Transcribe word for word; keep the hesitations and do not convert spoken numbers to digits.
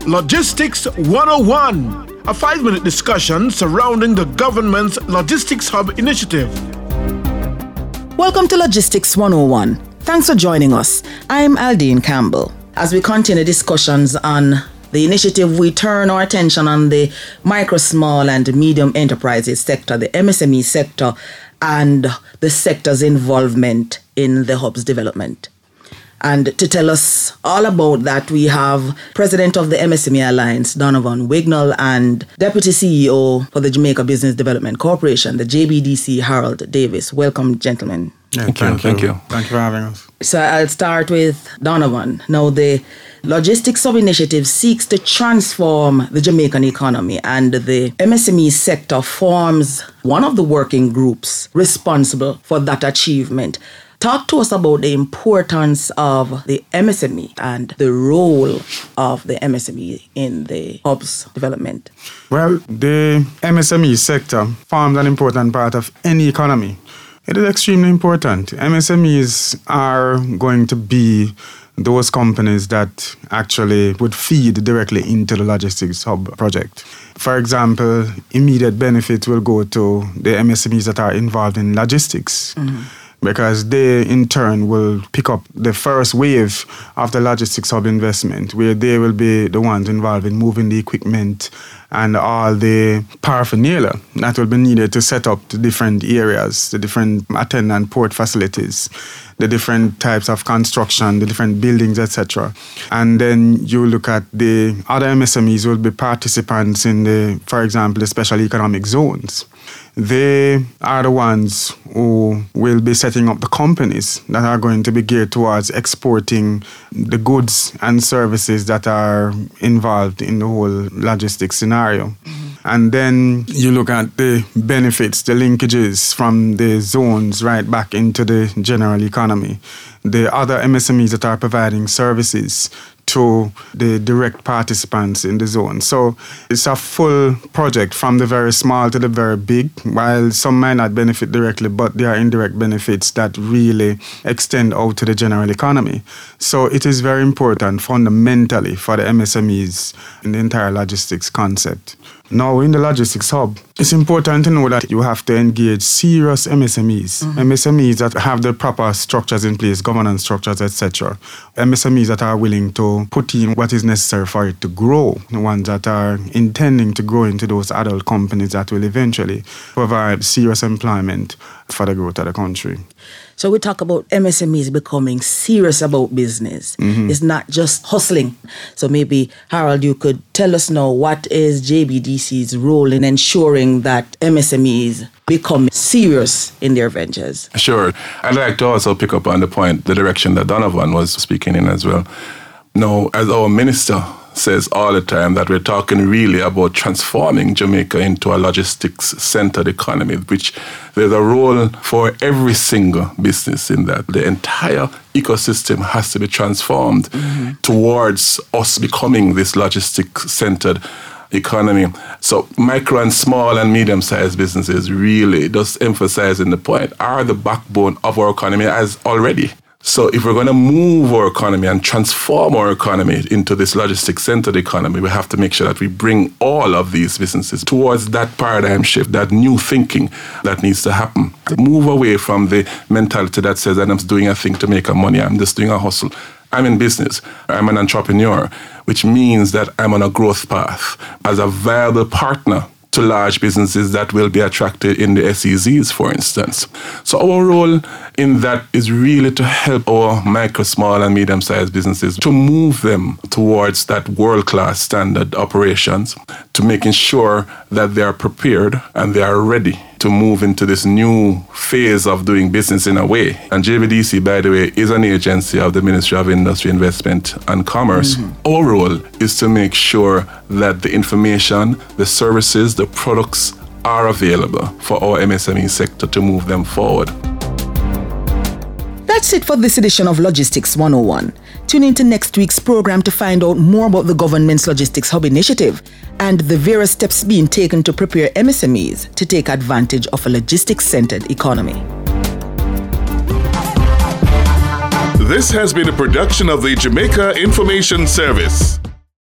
Logistics one oh one, a five-minute discussion surrounding the government's Logistics Hub initiative. Welcome to Logistics one oh one. Thanks for joining us. I'm Aldine Campbell. As we continue discussions on the initiative, we turn our attention on the micro, small and medium enterprises sector, the M S M E sector, and the sector's involvement in the hub's development. And to tell us all about that, we have President of the M S M E Alliance, Donovan Wignall, and Deputy C E O for the Jamaica Business Development Corporation, the J B D C, Harold Davis. Welcome, gentlemen. Yeah, thank, thank you. Thank you. Thank you for having us. So I'll start with Donovan. Now, the Logistics Hub initiative seeks to transform the Jamaican economy, and the M S M E sector forms one of the working groups responsible for that achievement. Talk to us about the importance of the M S M E and the role of the M S M E in the hub's development. Well, the M S M E sector forms an important part of any economy. It is extremely important. M S M Es are going to be those companies that actually would feed directly into the Logistics Hub project. For example, immediate benefits will go to the M S M Es that are involved in logistics. Mm-hmm. Because they, in turn, will pick up the first wave of the Logistics Hub investment, where they will be the ones involved in moving the equipment and all the paraphernalia that will be needed to set up the different areas, the different attendant port facilities, the different types of construction, the different buildings, et cetera. And then you look at the other M S M Es will be participants in the, for example, the special economic zones. They are the ones who will be setting up the companies that are going to be geared towards exporting the goods and services that are involved in the whole logistics scenario. Mm-hmm. And then you look at the benefits, the linkages from the zones right back into the general economy. The other M S M Es that are providing services to the direct participants in the zone. So it's a full project from the very small to the very big, while some might not benefit directly, but there are indirect benefits that really extend out to the general economy. So it is very important fundamentally for the M S M Es in the entire logistics concept. Now, in the Logistics Hub, it's important to know that you have to engage serious M S M Es, mm-hmm. M S M Es that have the proper structures in place, governance structures, et cetera. M S M Es that are willing to put in what is necessary for it to grow, the ones that are intending to grow into those adult companies that will eventually provide serious employment for the growth of the country. So we talk about M S M Es becoming serious about business. Mm-hmm. It's not just hustling. So maybe, Harold, you could tell us now, what is J B D C's role in ensuring that M S M Es become serious in their ventures? Sure. I'd like to also pick up on the point, the direction that Donovan was speaking in as well. Now, as our minister says all the time, that we're talking really about transforming Jamaica into a logistics-centered economy, which there's a role for every single business in that. The entire ecosystem has to be transformed mm-hmm. towards us becoming this logistics-centered economy. So micro and small and medium-sized businesses really, just emphasizing the point, are the backbone of our economy as already. So if we're going to move our economy and transform our economy into this logistics-centered economy, we have to make sure that we bring all of these businesses towards that paradigm shift, that new thinking that needs to happen. To move away from the mentality that says that I'm doing a thing to make a money, I'm just doing a hustle. I'm in business. I'm an entrepreneur, which means that I'm on a growth path as a viable partner to large businesses that will be attracted in the S E Zs, for instance. So our role in that is really to help our micro, small and medium-sized businesses to move them towards that world-class standard operations, to making sure that they are prepared and they are ready to move into this new phase of doing business in a way. And J B D C, by the way, is an agency of the Ministry of Industry, Investment and Commerce. Mm-hmm. Our role is to make sure that the information, the services, the products are available for our M S M E sector to move them forward. That's it for this edition of Logistics one oh one. Tune into next week's program to find out more about the government's Logistics Hub initiative and the various steps being taken to prepare M S M Es to take advantage of a logistics-centered economy. This has been a production of the Jamaica Information Service.